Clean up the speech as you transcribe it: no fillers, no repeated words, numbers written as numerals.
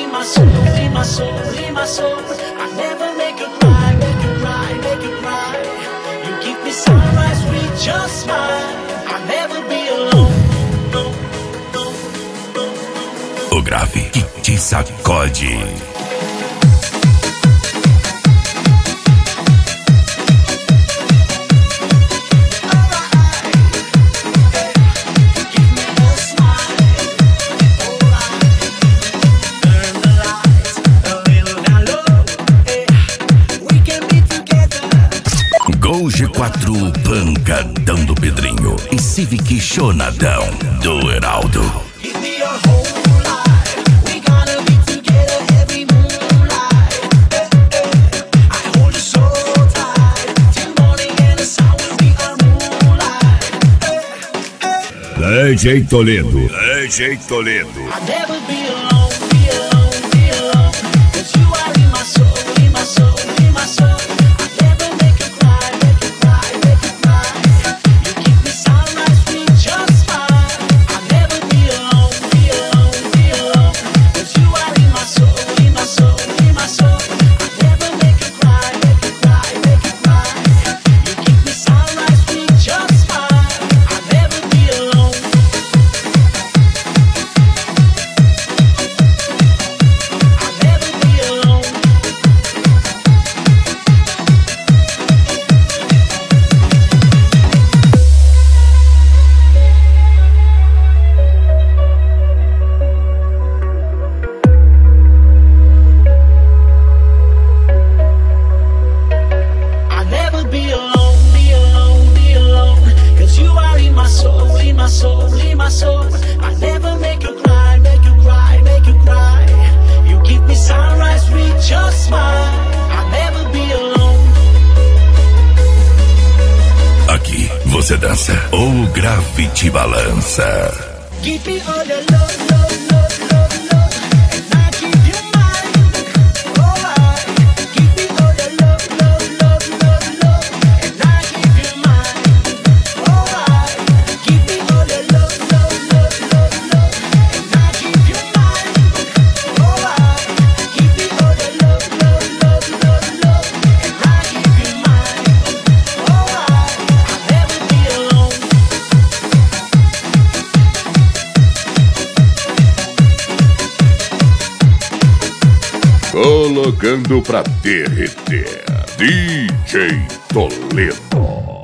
in my soul, in my soul, in my soul. I never make you cry, make you cry, make you cry. You give me sunrise with your smile. I'll never be alone. O grave que te sacode. Gol G4 Pancadão do Pedrinho e Civic Chonadão do Heraldo. DJ Toledo, DJ Toledo. Aqui você dança ou o grave te balança. Give me all your love, love, love, love, love, and I give you mine. Alright. Give me all your love, love, love, love, love, and I give you mine. Alright. Give me all your love, love, love, love, love, and I give you mine. Alright. Give me all your love, love, love, love, love, and I give you mine. Alright. I'll never be alone. Colocando pra derreter, DJ Toledo.